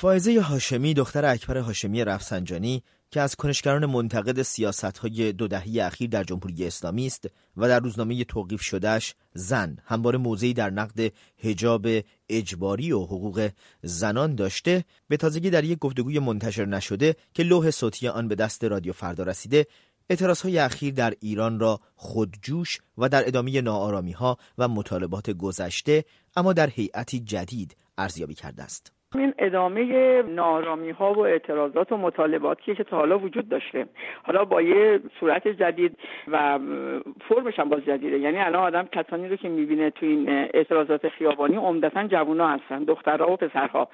فائزه هاشمی دختر اکبر هاشمی رفسنجانی که از کنشگران منتقد سیاست‌های 2 دهه اخیر در جمهوری اسلامی است و در روزنامه توقیف شده‌اش زن همواره موضعی در نقد حجاب اجباری و حقوق زنان داشته، به تازگی در یک گفتگوی منتشر نشده که لوح صوتی آن به دست رادیو فردا رسیده، اعتراضهای اخیر در ایران را خودجوش و در ادامه ناآرامی‌ها و مطالبات گذشته اما در هیئتی جدید ارزیابی کرده است. این ادامه ناآرامی‌ها و اعتراضات و مطالباتی که تا حالا وجود داشته، حالا با یه صورت جدید و فرمش هم باز جدیده. یعنی الان آدم کسانی رو که می‌بینه تو این اعتراضات خیابانی عمدتاً جوونا هستن، دخترها و پسرها،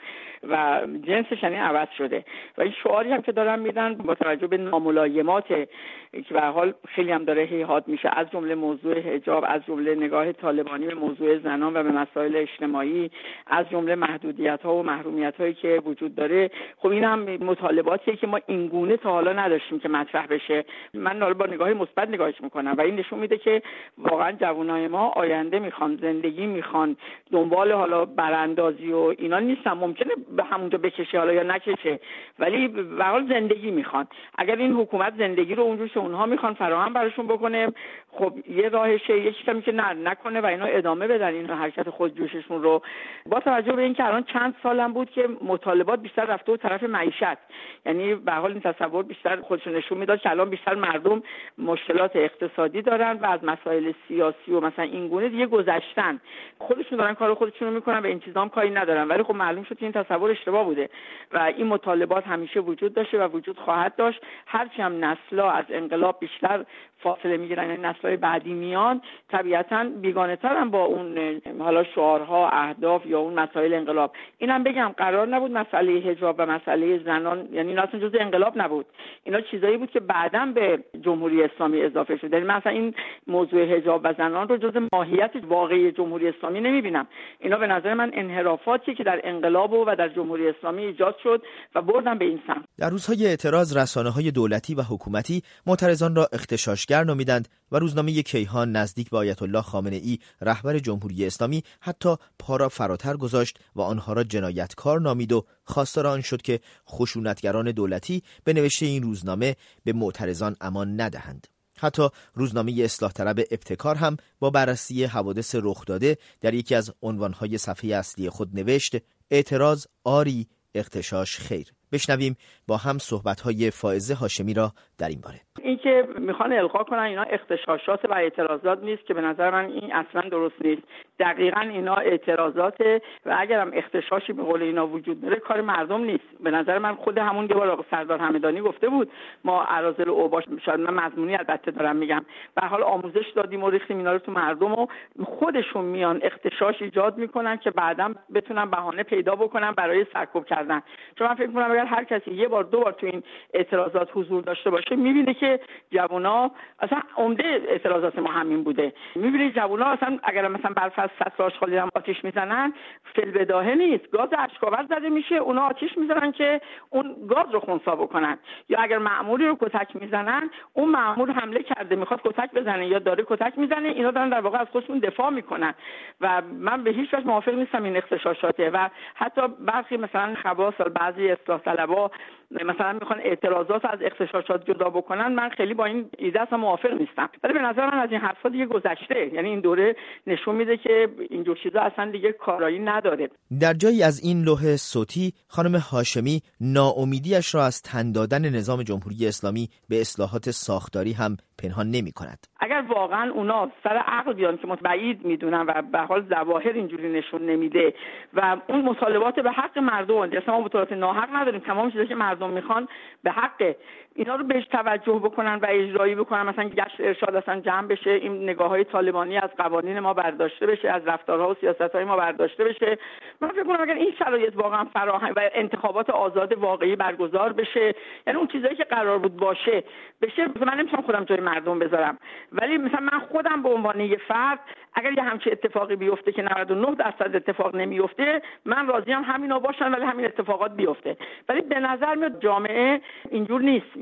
و جنسش یعنی عوض شده. و این شعاری هم که دارن میدن با توجه به ناملایمات که به هر حال خیلی هم داره هیهات میشه، از جمله موضوع حجاب، از جمله نگاه طالبانی به موضوع زنان و به مسائل اجتماعی، از جمله محدودیت‌ها و محرومیت‌هایی که وجود داره. خب این هم مطالباتیه که ما این گونه تا حالا نداشتیم که مطرح بشه. من با نگاه مثبت نگاهش میکنم و این نشون میده که واقعا جوانای ما آینده میخوان، زندگی میخوان، دنبال حالا براندازی و اینا نیستن. ممکنه به همونجا بکشه حالا یا نکشه، ولی به هر حال زندگی میخوان. اگر این حکومت زندگی رو اونجوری که اونها میخوان فراهم براشون بکنه، خب یه راهشه، یه چیزی که نکنه و اینا ادامه بدن این حرکت خودجوششون رو. با توجه به اینکه الان چند سالم بود که مطالبات بیشتر رفته و طرف معیشت، یعنی به حال این تصور بیشتر خودشون نشون میداد که الان بیشتر مردم مشکلات اقتصادی دارن و از مسائل سیاسی و مثلا این گونه دیگه گذشتن، خودشون دارن کار خودشون رو میکنن و این چیزا هم کاری ندارن. ولی خب معلوم شد که این تصور اشتباه بوده و این مطالبات همیشه وجود داشته و وجود خواهد داشت. هرچی هم نسل‌ها از انقلاب بیشتر فاصله میگیرن، یعنی نسل‌های بعدی میان، طبیعتاً بیگانه‌ترن با اون حالا شعارها، اهداف یا اون مسائل انقلاب. اینم بگم قرار نبود مسئله حجاب و مسئله زنان، یعنی اینا اصلا جزء انقلاب نبود. اینا چیزایی بود که بعداً به جمهوری اسلامی اضافه شد. یعنی مثلا این موضوع حجاب و زنان رو جزء ماهیت واقعی جمهوری اسلامی نمیبینم. اینا به نظر من انحرافاتی که در انقلاب و در جمهوری اسلامی ایجاد شد و بردن به این سمت. در روزهای اعتراض رسانه‌های دولتی و حکومتی معترضان را اغتشاشگر نامیدند و روزنامه کیهان نزدیک به آیت الله خامنه‌ای رهبر جمهوری اسلامی حتی پا را فراتر گذاشت و آنها را جنایتکار نامید و خواستار آن شد که خشونتگران دولتی به نوشته این روزنامه به معترضان امان ندهند. حتی روزنامه اصلاح طلب ابتکار هم با بررسی حوادث رخ داده در یکی از عنوانهای صفحه اصلی خود نوشت: اعتراض آری، اغتشاش خیر. بشنویم با هم صحبت‌های فائزه هاشمی را در این باره. این که میخوان القا کنن اینا اغتشاشات و اعتراضات نیست، که به نظر من این اصلا درست نیست. دقیقاً اینا اعتراضاته و اگر هم اغتشاشی به قول اینا وجود داره کار مردم نیست. به نظر من خود همون که بار سردار همدانی گفته بود ما اراذل اوباش، شاید من مضمونی البته دارم میگم، به هر حال آموزش دادیم و ریختیم اینا رو تو مردم و خودشون میان اغتشاش ایجاد میکنن که بعداً بتونن بهانه پیدا بکنن برای سرکوب کردن. چون من فکر می‌کنم اگر هر کسی یه بار دو بار تو این اعتراضات حضور داشته باشه میبینه که جوونا اصلا عمده اعتراضات ما همین بوده. میبینید جوونا اصلا اگر مثلا برفض سطل آشغالی هم آتش میزنن فی‌البداهه نیست، گاز اشک‌آور زده میشه، اونا آتش میزنن که اون گاز رو خنثی بکنن. یا اگر مأموری رو کتک میزنن، اون مأمور حمله کرده میخواد کتک بزنه یا داره کتک میزنه، اینا دارن در واقع از خودشون دفاع میکنن و من به هیچ وجه موافق نیستم این اغتشاشاته. و حتی برخی مثلا خواص بعضی اصلاح طلبا مثلا میخوان اعتراضات از اغتشاشات جدا بکنن، من خیلی با این ایده اصلا موافق نیستم. ولی به نظر من از این حرفا دیگه گذشته، یعنی این دوره نشون میده که اینجور چیزا اصلا دیگه کارایی نداره. در جایی از این لوح صوتی خانم هاشمی ناامیدیش را از تن دادن نظام جمهوری اسلامی به اصلاحات ساختاری هم پنهان نمی کند. اگر واقعا اونا سر عقل بیان که بعید میدونن و به حال ظواهر اینجوری نشون نمیده و اون مطالبات به حق مردم، اصلا ما مطالبات ناحق نداریم، تمام چیزایی که مردم میخوان به حق، اینا رو بهش توجه بکنن و اجرایی بکنن، مثلا گشت ارشاد اصلا جمع بشه، این نگاه‌های طالبانی از قوانین ما برداشته بشه، از رفتارها و سیاست‌های ما برداشته بشه. من فکر کنم اگر این شرایط واقعا فراهم و انتخابات آزاد واقعی برگزار بشه، یعنی اون چیزایی که قرار بود باشه بشه، من نمی‌تونم خودم جای مردم بذارم، ولی مثلا من خودم به عنوان یه فرد اگر یه همچین اتفاقی بیفته که 99% اتفاق نمیفته، من راضیم همینا باشن ولی همین اتفاقات بیفته. ولی به نظر میاد جامعه اینجور نیست،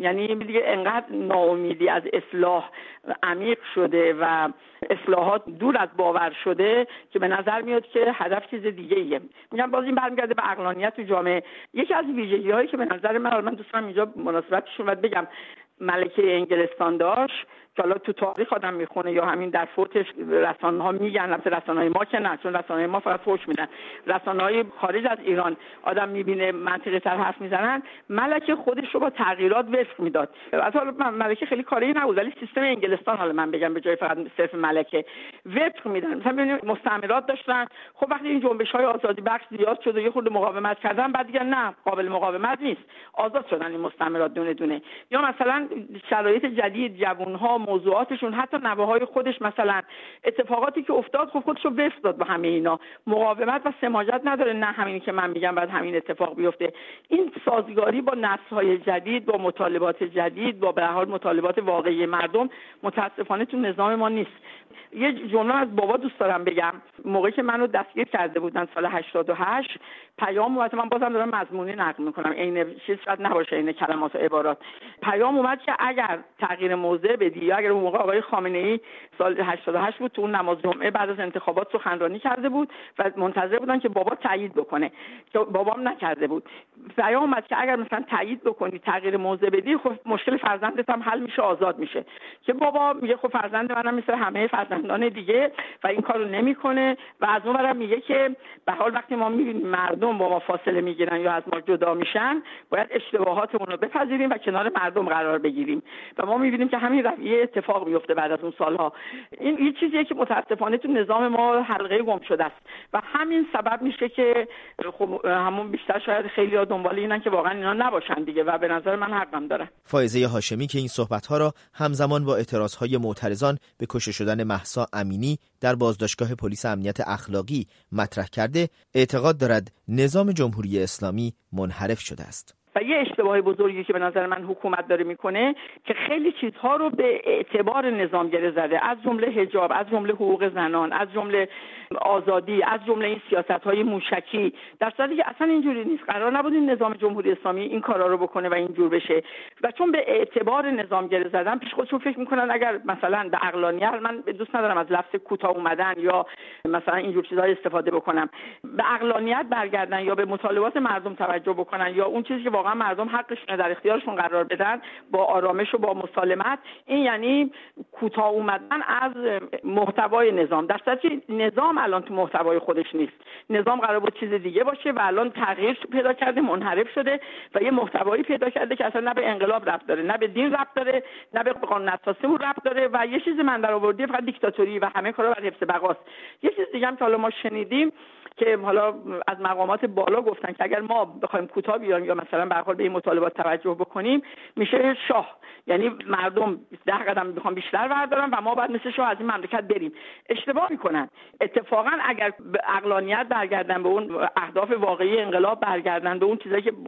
یعنی دیگه انقدر ناامیدی از اصلاح عمیق شده و اصلاحات دور از باور شده که به نظر میاد که هدف چیز دیگه ایه. میگم باز این برمیگرده به عقلانیت تو جامعه. یکی از ویژگی‌هایی که به نظر من دوست دارم اینجا مناسبتشون رو بگم ملکه انگلستان داشت که حالا تو تاریخ آدم میخونه یا همین در فوتش رسانه‌ها میگن، البته رسانه‌های ما که نه، چون رسانه‌های ما فقط فوش میدن، رسانه‌های خارج از ایران آدم میبینه منطقی تر حرف میزنن. ملکه خودش رو با تغییرات وفق میداد. البته ملکه خیلی کاری نبود ولی سیستم انگلستان، حالا من بگم به جای فقط صرف ملکه، وفق میدن. مثلا ببینید مستعمرات داشتن، خب وقتی این جنبش‌های آزادی بخش زیاد شد و یه خورده مقاومت کردن، بعد دیگه نه، قابل مقاومت نیست، آزاد شدن این مستعمرات دونه دونه. یا مثلا شرایط جدید، جوان‌ها، موضوعاتشون، حتی نوه‌های خودش، مثلا اتفاقاتی که افتاد خب خودشو وفق داد با همه اینا، مقاومت و سماجت نداره، نه همینی که من میگم بعد همین اتفاق بیفته. این سازگاری با نسل‌های جدید، با مطالبات جدید، با به هر حال مطالبات واقعی مردم متاسفانه تو نظام ما نیست. یه جمله از بابا دوست دارم بگم. موقعی که منو دستگیر کرده بودن سال 88 پیام اومد، من بازم دارم مضمونی نقل میکنم، عین چیز شاید نباشه، عین کلمات و عبارات. پیام اومد که اگر تغییر موضع بدی، یا اگر اون موقع آقای خامنه‌ای سال 88 بود، تو اون نماز جمعه بعد از انتخابات سخنرانی کرده بود و منتظر بودن که بابا تایید بکنه که بابام نکرده بود. پیام اومد که اگر مثلا تایید بکنی، تغییر موضع بدی، خب مشکل فرزندت هم حل میشه، آزاد میشه. که بابا میگه خب فرزند منم مثل همه فرزندان دیگه و این کارو نمیکنه و از اون برم میگه که به حال وقتی ما میبینیم مردم با ما فاصله میگیرن یا از ما جدا میشن، باید اشتباهاتمون رو بپذیریم و کنار مردم قرار بگیریم. و ما میبینیم که همین رویه اتفاق میفته بعد از اون سالها. این یه چیزیه که متاسفانه تو نظام ما حلقه گم شده است و همین سبب میشه که خب همون بیشتر شاید خیلی‌ها دنبال اینن که واقعا اینا نباشن دیگه و به نظر من حقم داره. فائزه هاشمی که این صحبت‌ها را همزمان با اعتراض‌های معترضان به کشته شدن مهسا امینی در بازداشتگاه پلیس امنیت اخلاقی مطرح کرده، اعتقاد دارد نظام جمهوری اسلامی منحرف شده است. و یه اشتباه بزرگی که به نظر من حکومت داره میکنه که خیلی چیزها رو به اعتبار نظام گره زده، از جمله حجاب، از جمله حقوق زنان، از جمله آزادی، از جمله این سیاست‌های موشکی، در صورتی که اصلا اینجوری نیست. قرار نبود این نظام جمهوری اسلامی این کارا رو بکنه و اینجور بشه و چون به اعتبار نظام گره زدن پیش خودشون فکر میکنن اگر مثلا به عقلانیت، من دوست ندارم از لفظ کوتاه اومدن یا مثلا اینجور چیزا استفاده بکنم، به عقلانیت برگردن یا به مطالبات مردم توجه بکنن یا اون چیزی که واقعا مردم حقشون در اختیارشون قرار بدن با آرامش و با مسالمت، این یعنی کوتاه اومدن از محتوای نظام. در صورتی نظام الان تو محتوای خودش نیست، نظام قرار بود چیز دیگه باشه و الان تغییر پیدا کرده، منحرف شده و یه محتوایی پیدا کرده که اصلا نه به انقلاب ربط داره، نه به دین ربط داره، نه به قانون اساسیمون ربط داره و یه چیز من درآوردی فقط دیکتاتوری و همه کارا برای حفظ بقاست. یه چیز دیگه هم که حالا ما شنیدیم که حالا از مقامات بالا گفتن که اگر ما بخوایم کوتاه بیایم یا مثلا به هر حال به این مطالبات توجه بکنیم میشه شاه، یعنی مردم 10 قدم بخوام بیشتر بردارن و ما بعد مثل شاه از این مملکت بریم. اشتباه میکنن. اتفاقا اگر به عقلانیت برگردن، به اون اهداف واقعی انقلاب برگردن، به اون چیزایی که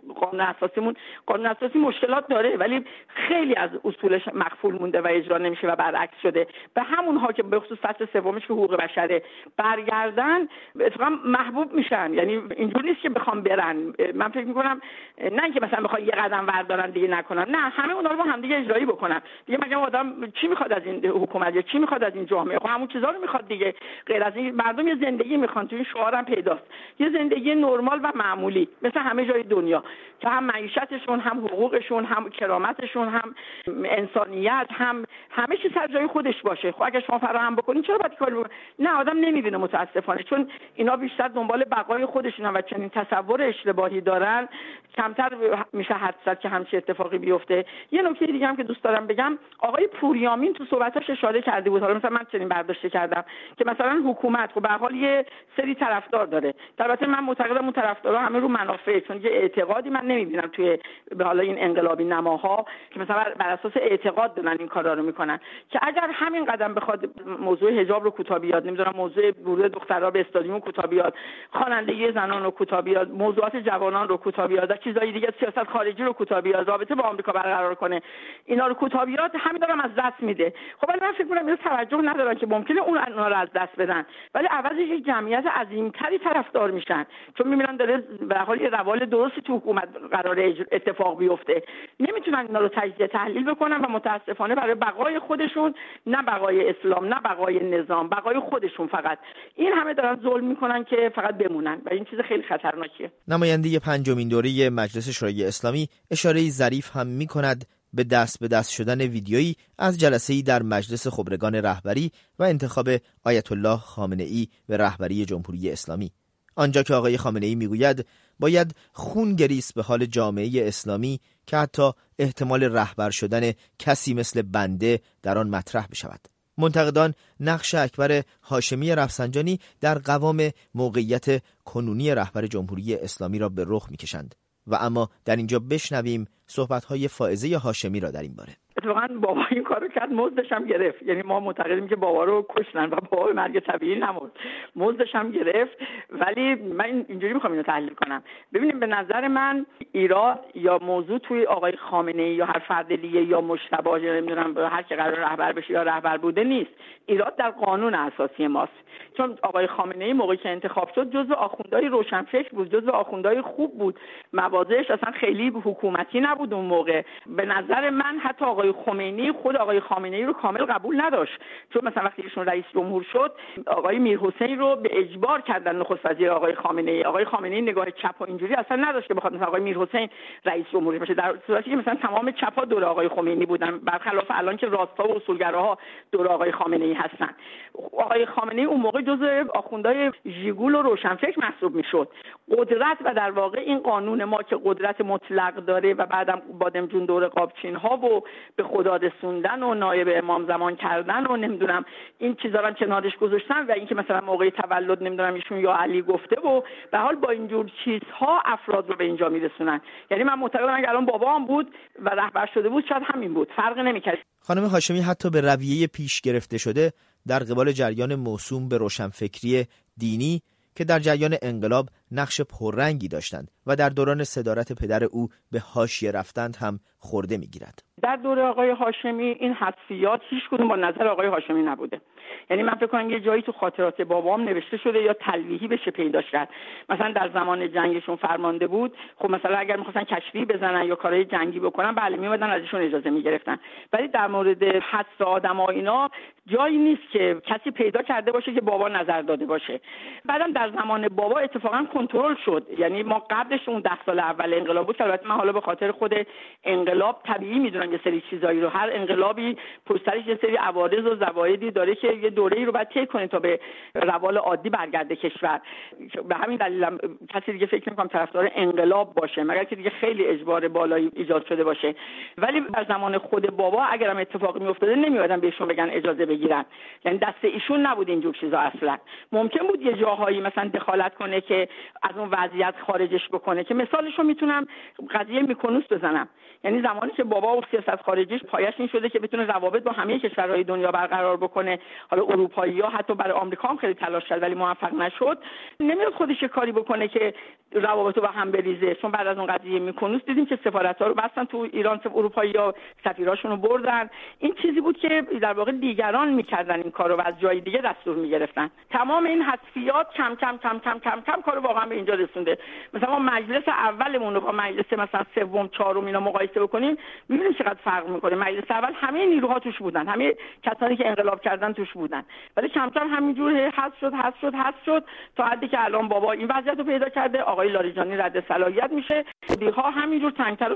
قانون اساسی مشکلات داره ولی خیلی از اصولش مخفول مونده و اجرا نمیشه و برعکس شده، به همونها که به خصوص فصل سومش که حقوق بشره برگردن اتفاقا محبوب میشن. یعنی اینجوری نیست که بخوام برن. من فکر میکنم نه اینکه مثلا بخوام یه قدم بردارن دیگه نکنن، نه، همه اونا رو با هم دیگه اجرایی بکنن. دیگه مگه آدم چی میخواد از این حکومت یا چی میخواد از این جامعه؟ خب همون چیزا رو میخواد دیگه. غیر از این مردم یه زندگی میخوان، تو این شعارم پیداست، یه زندگی نرمال و معمولی مثل همه جای دنیا که هم معیشتشون، هم حقوقشون، هم کرامتشون، هم انسانیت، هم همه چیز سر جای خودش باشه. خب اگه شما فراهم بکنین چرا باید کار بکنین؟ نه، آدم نمیبینه متاسفانه، چون اینا بیشتر دنبال بقای خودشونن و چنین تصور اشتباهی دارن، کمتر میشه حد زد که همچین اتفاقی بیفته. یه نکته دیگه هم که دوست دارم بگم، آقای پوریامین تو صحبتاش اشاره کرده بود، حالا مثلا من چنین برداشت کردم که مثلا حکومت خب به هر حال یه سری طرفدار داره. البته من معتقدم اون طرفدارا همه رو منافع، چون یه اعتقادی من نمیبینم توی به حال این انقلابی نماها که مثلا بر اساس اعتقاد دارن این کارا رو میکنن، که اگر همین قدم بخواد موضوع حجاب رو کوتاه بیاد، نمیدونم موضوع ورود دخترها به استادیوم کوتاه بیاد، خوانندگی زنان رو کوتاه بیاد، موضوعات جوانان رو کوتاه بیاد، چیزای دیگه، سیاست خارجی رو کوتاه بیاد، رابطه با آمریکا برقرار کنه، اینا رو کوتاه بیاد، همین دارم از دست میده. خب من فکر می‌کنم اینا توجه ندارن که ممکنه اونا رو از دست بدن، ولی عوضش یک جمعیت عظیم‌تری طرفدار میشن، چون می‌بینن داره به هر حال یه روال درستی تو حکومت قرار اتفاق بیفته. نمیتونن اینا رو تجزیه تحلیل بکنن و متاسفانه برای بقای خودشون، نه بقای اسلام، نه بقای نظام، بقای خودشون فقط این همه دارن ظلم میکنن که فقط بمونن و این چیز خیلی خطرناکیه. نماینده پنجمین دوره مجلس شورای اسلامی اشاره‌ای ظریف هم میکند به دست شدن ویدیویی از جلسه‌ای در مجلس خبرگان رهبری و انتخاب آیت الله خامنه‌ای به رهبری جمهوری اسلامی، آنجا که آقای خامنه‌ای میگوید باید خون گریست به حال جامعه اسلامی که حتی احتمال رهبر شدن کسی مثل بنده در آن مطرح بشود. منتقدان نقش اکبر هاشمی رفسنجانی در قوام موقعیت کنونی رهبر جمهوری اسلامی را به رخ می‌کشند و اما در اینجا بشنویم صحبت‌های فائزه هاشمی را در این باره. اتفاقاً بابا این کارو کرد، مزدش هم گرفت. یعنی ما معتقدیم که بابا رو کشتن و بابا مرگ طبیعی نمرد، مزدش هم گرفت. ولی من اینجوری میخوام اینو تحلیل کنم. ببینیم به نظر من ایراد یا موضوع توی آقای خامنه‌ای یا هر فرد دیگه یا مجتبی یا نمیدونم هر کی قرار رهبر بشه یا رهبر بوده نیست. ایراد در قانون اساسی ماست. چون آقای خامنه‌ای موقعی که انتخاب شد جزو آخوندهای روشنفکر بود، جزو آخوندهای خوب بود، مواضعش اصلا خیلی حکومتی نبود اون موقع. به نظر من حتی آقای خمینی خود آقای خامنه‌ای رو کامل قبول نداشت، چون مثلا وقتی ایشون رئیس جمهور شد آقای میرحسین رو به اجبار کردن نخست وزیر آقای خامنه‌ای. آقای خامنه‌ای نگاه چپ و اینجوری اصلا نداشت که بخواد مثلا آقای میرحسین رئیس جمهور بشه، در صورتی که مثلا تمام چپا دور آقای خمینی بودن، برخلاف الان که راستا و اصولگراها دور آقای خامنه‌ای هستن. آقای خامنه‌ای اون موقع جزء آخوندهای ژیگول و روشنفکر محسوب میشد. قدرت و در واقع این قانون ما که قدرت مطلق داره و بعدم بادمجون دور قابچین ها و به خدا رسوندن و نایب امام زمان کردن و نمیدونم این چیزا رو کنارش گذاشتن و اینکه مثلا موقع تولد نمیدونم ایشون یا علی گفته و به حال با اینجور چیزها افراد رو به اینجا میرسونن. یعنی من معتقدم اگه الان بابام بود و رهبر شده بود شاید همین بود، فرق نمیکرد. خانم هاشمی حتی به رویه پیش گرفته شده در قبال جریان موسوم به روشنفکری دینی که در جریان انقلاب نقش پررنگی داشتند و در دوران صدارت پدر او به حاشیه رفتند هم خورده میگیرد. در دوره آقای هاشمی این حذفیات هیچ کدوم با نظر آقای هاشمی نبوده. یعنی من فکر کنم یه جایی تو خاطرات بابام نوشته شده یا تلویحی بشه پیدا شد. مثلا در زمان جنگشون فرمانده بود، خب مثلا اگر می‌خواستن کشتی بزنن یا کارهای جنگی بکنن بله میومدن ازشون اجازه میگرفتن، ولی در مورد حذف آدم‌ها اینا جایی نیست که کسی پیدا کرده باشه که بابا نظر داده باشه. بعدم در زمان بابا اتفاقا کنترل شد. یعنی ما قبلش اون 10 سال اول انقلاب بود، البته من حالا به خاطر خود انقلاب طبیعی میدونم یه سری چیزایی رو، هر انقلابی پشتش یه سری عوارض و زوایدی داره که یه دوره‌ای رو بعد طی کنه تا به روال عادی برگرده کشور. به همین دلیلم کسی دیگه فکر نمی‌کنم طرفدار انقلاب باشه مگر که دیگه خیلی اجبار بالایی ایجاد شده باشه. ولی در زمان خود بابا اگرم اتفاقی میافتاده نمیادن بهشون بگن اجازه بگیرن، یعنی دست ایشون نبود اینجور چیزا. اصلا ممکن بود یه جاهایی مثلا دخالت کنه که از اون وضعیت خارجش بکنه، که مثالشو میتونم قضیه میکنوس بزنم. یعنی زمانی که بابا و سیاست خارجیش پایش این شده که بتونه روابط با همه کشورهای دنیا برقرار بکنه، حالا اروپایی‌ها حتی برای آمریکا هم خیلی تلاش کرد ولی موفق نشد، نمیاد خودش کاری بکنه که روابطو با هم بریزه. چون بعد از اون قضیه میکنوس دیدیم که سفارت‌ها رو بستن تو ایران، اروپایی‌ها سفیراشون رو بردن. این چیزی بود که در واقع دیگران میکردن این کارو و از جای دیگه دستور میگرفتن. تمام این حذفیات کم کم کم کم کم کم کارو واقعا به اینجا رسونده. مثلا ما مجلس اولمون رو با مجلس مثلا سوم چهارم اینا مقایسه بکنیم می‌بینیم چقدر فرق می‌کنه. مجلس اول همه نیروها توش بودن، همه کسانی که انقلاب کردن توش بودن، ولی کم کم همینجور حذف شد تا حدی که الان بابا این وضعیت رو پیدا کرده، آقای لاریجانی رد صلاحیت میشه، دیگه همینجور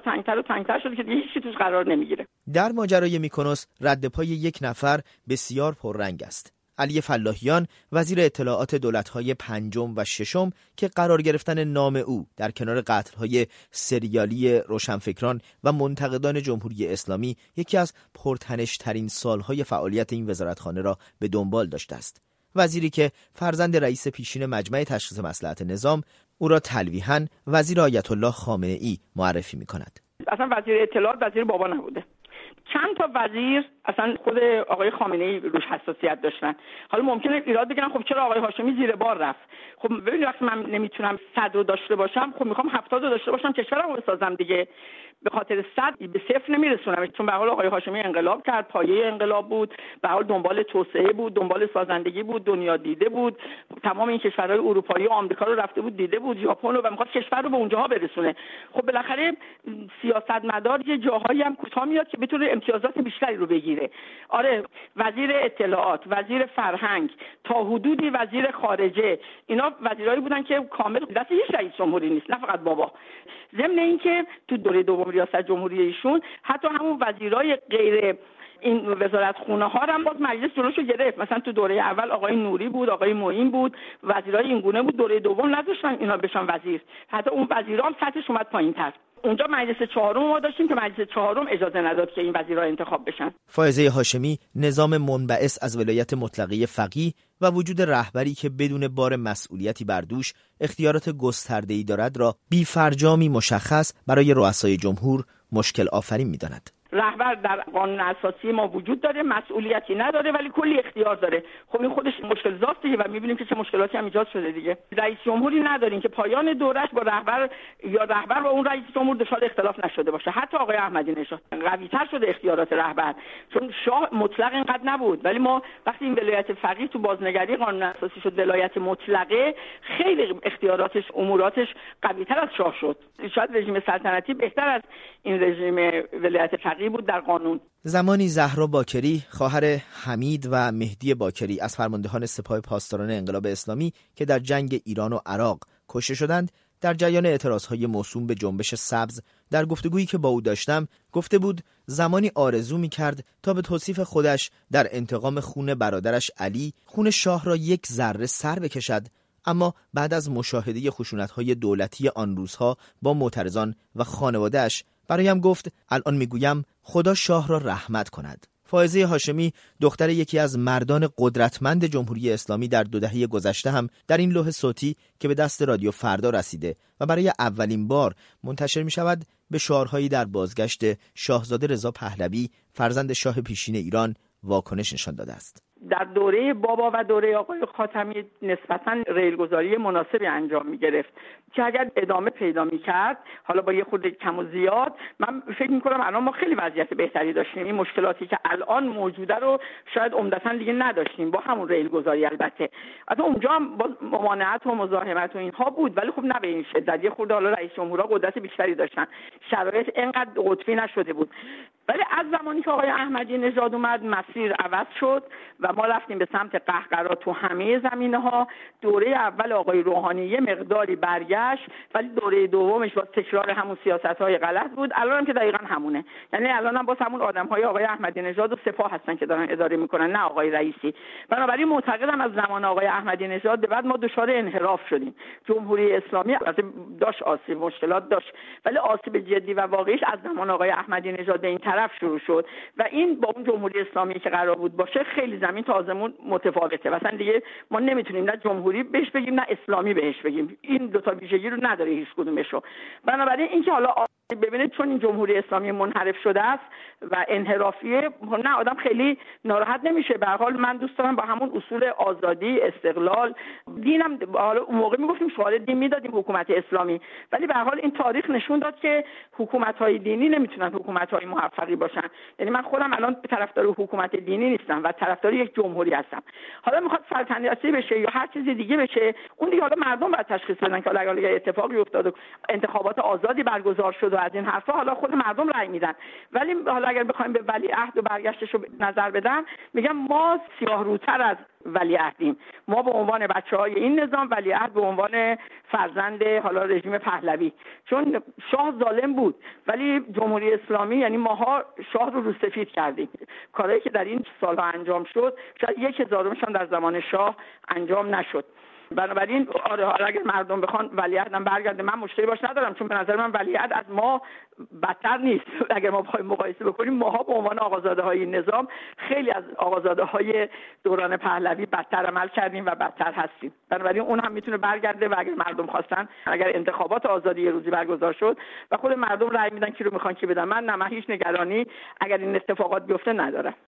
تنگتر شده که هیچ چیزی توش قرار نمیگیره. در ماجرای میکنوس رد پای یک نفر بسیار پررنگ است. علی فلاحیان وزیر اطلاعات دولت‌های پنجم و ششم که قرار گرفتن نام او در کنار قتل‌های سریالی روشنفکران و منتقدان جمهوری اسلامی یکی از پرتنش‌ترین سالهای فعالیت این وزارتخانه را به دنبال داشته است. وزیری که فرزند رئیس پیشین مجمع تشخیص مصلحت نظام او را تلویحاً وزیر آیت الله خامنه‌ای معرفی می‌کند. اصلا وزیر اطلاعات وزیر بابا نبوده. چند تا وزیر اصلا خود آقای خامنه‌ای روش حساسیت داشتن. حالا ممکنه ایراد بگیرن خب چرا آقای هاشمی زیر بار رفت؟ خب ببینید وقتی من نمیتونم 100 رو داشته باشم، خب میخوام 70 رو داشته باشم، کشورمو بسازم دیگه. به خاطر 100 به صفر نمیرسونم، چون به حال آقای هاشمی انقلاب کرد، پایه انقلاب بود، به حال دنبال توسعه بود، دنبال سازندگی بود، دنیا دیده بود، تمام این کشورهای اروپایی و آمریکا رو رفته بود دیده بود، ژاپن رو، و میخواد کشور رو به اونجاها برسونه. خب بالاخره سیاستمدار یه جاهایی هم کوتاه میاد که بتونه امتیازات بیشتری رو بگیره. آره، وزیر اطلاعات، وزیر فرهنگ، تا حدودی وزیر خارجه، اینا وزیرایی بودن که کامل دست هیچ رئیس جمهوری نیست، نه فقط بابا. ضمن اینکه تو دوره دوم ریاست جمهوری ایشون حتی همون وزیرای غیر این وزارت خونه ها هم باز مجلس جلوشو گرفت. مثلا تو دوره اول آقای نوری بود، آقای معین بود، وزیرای این گونه بود. دوره دوم نذاشتن اینا بشن وزیر، حتی اون وزیرا هم سطحش اومد پایین‌تر. اونجا مجلس چهارم ما داشتیم که مجلس چهارم اجازه نداد که این وزیرا انتخاب بشن. فائزه هاشمی نظام منبعث از ولایت مطلقه فقیه و وجود رهبری که بدون بار مسئولیتی بر دوش اختیارات گسترده‌ای دارد را بی فرجامی مشخص برای رؤسای جمهور مشکل آفرین می‌داند. رهبر در قانون اساسی ما وجود داره، مسئولیتی نداره ولی کلی اختیار داره. خب این خودش مشکل زاستیه و می‌بینیم که چه مشکلاتی هم ایجاد شده دیگه. رئیس جمهوری نداریم که پایان دورش با رهبر یا رهبر با اون رئیس جمهور دچار اختلاف نشده باشه. حتی آقای احمدی نژاد قوی‌تر شده اختیارات رهبر، چون شاه مطلق اینقدر نبود، ولی ما وقتی این ولایت فقیه تو بازنگری قانون اساسی شد ولایت مطلقه، خیلی اختیاراتش، اموراتش قوی‌تر از شاه شد. شاید رژیم سلطنتی بهتر از این رژیم ولایت فقیه بود در قانون. زمانی زهرا باکری خواهر حمید و مهدی باکری از فرماندهان سپاه پاسداران انقلاب اسلامی که در جنگ ایران و عراق کشته شدند، در جریان اعتراضهای موسوم به جنبش سبز در گفتگویی که با او داشتم گفته بود زمانی آرزو می‌کرد تا به توصیف خودش در انتقام خون برادرش علی خون شاه را یک ذره سر بکشد، اما بعد از مشاهده خشونت‌های دولتی آن روزها با معترضان و خانواده‌اش برایم گفت الان میگویم خدا شاه را رحمت کند. فائزه هاشمی دختر یکی از مردان قدرتمند جمهوری اسلامی در 2 دهه گذشته هم در این لوح صوتی که به دست رادیو فردا رسیده و برای اولین بار منتشر می شود به شعارهایی در بازگشت شاهزاده رضا پهلوی فرزند شاه پیشین ایران واکنش نشان داده است. در دوره بابا و دوره آقای خاتمی نسبتاً ریلگذاری مناسبی انجام می‌گرفت که اگر ادامه پیدا می‌کرد، حالا با یه خورده کم و زیاد، من فکر می‌کنم الان ما خیلی وضعیت بهتری داشتیم. این مشکلاتی که الان موجوده رو شاید عمدتاً دیگه نداشتیم با همون ریلگذاری. البته اونجا هم با ممانعت و مزاحمت و اینها بود، ولی خب نه به این شدت. یه خورده حالا رئیس جمهورها قدرت بیشتری داشتن، شرایط اینقدر قطبی نشده بود. ولی از زمانی که آقای احمدی نژاد اومد مسیر عوض شد و ما رفتیم به سمت قهقرا تو همه زمینه‌ها. دوره اول آقای روحانی یه مقداری برگشت، ولی دوره دومش با تکرار همون سیاست‌های غلط بود. الان هم که دقیقاً همونه، یعنی الان هم باز همون آدم‌های آقای احمدی نژاد و سپاه هستن که دارن اداره میکنن، نه آقای رئیسی. بنابراین معتقدم از زمان آقای احمدی نژاد به بعد ما دچار انحراف شدیم. جمهوری اسلامی داشت آسیب مشکلات داشت، ولی آسیب جدی و واقعیش از زمان آقای احمدی نژاد به این طرف شروع شد و این با اون جمهوری اسلامی که قرار بود باشه خیلی زمین تازمون متفاوته. مثلا دیگه ما نمیتونیم نه جمهوری بهش بگیم نه اسلامی بهش بگیم، این دو تا ویژگی رو نداره هیچ کدومشو. بنابراین اینکه حالا ببینید چون این جمهوری اسلامی منحرف شده است و انحرافیه، نه آدم خیلی ناراحت نمیشه. به هر حال من دوست دارم با همون اصول آزادی، استقلال، دینم حالا اون موقع میگفتیم سوال دین میدادیم حکومت اسلامی، ولی به هر حال این تاریخ نشون داد که حکومت‌های دینی نمیتونن حکومت‌های موفقی باشن. یعنی من خودم الان طرفدار حکومت دینی نیستم و طرفدار یک جمهوری هستم. حالا میخواد سلطنتی بشه یا هر چیز دیگه بشه، اون دیگه حالا مردم باید تشخیص بدن که اگر اتفاقی افتاد و انتخابات آزادی برگزار شد و از این حرفا، حالا خود مردم رأی میدن. ولی حالا اگر بخوایم به ولیعهد و برگشتش رو نظر بدم، میگم ما سیاه‌روتر از ولیعهدیم. ما به عنوان بچه‌های این نظام، ولیعهد به عنوان فرزند حالا رژیم پهلوی، چون شاه ظالم بود ولی جمهوری اسلامی یعنی ماها شاه رو روسفید کردیم. کارهایی که در این سالها انجام شد شاید 1000 در زمان شاه انجام نشد. بنابراین آره اگر مردم بخوان ولیعهدم برگرده من مشکلی باش ندارم، چون به نظر من ولیعهد از ما بدتر نیست. اگر ما بخوایم مقایسه بکنیم، ماها به عنوان آقازاده‌های نظام خیلی از آقازاده‌های دوران پهلوی بدتر عمل کردیم و بدتر هستیم. بنابراین اون هم میتونه برگرده و اگر مردم خواستن، اگر انتخابات آزادی روزی برگزار شد و خود مردم رأی میدن کی رو میخوان کی بدن، من هیچ نگرانی اگر این اتفاقات بیفته ندارم.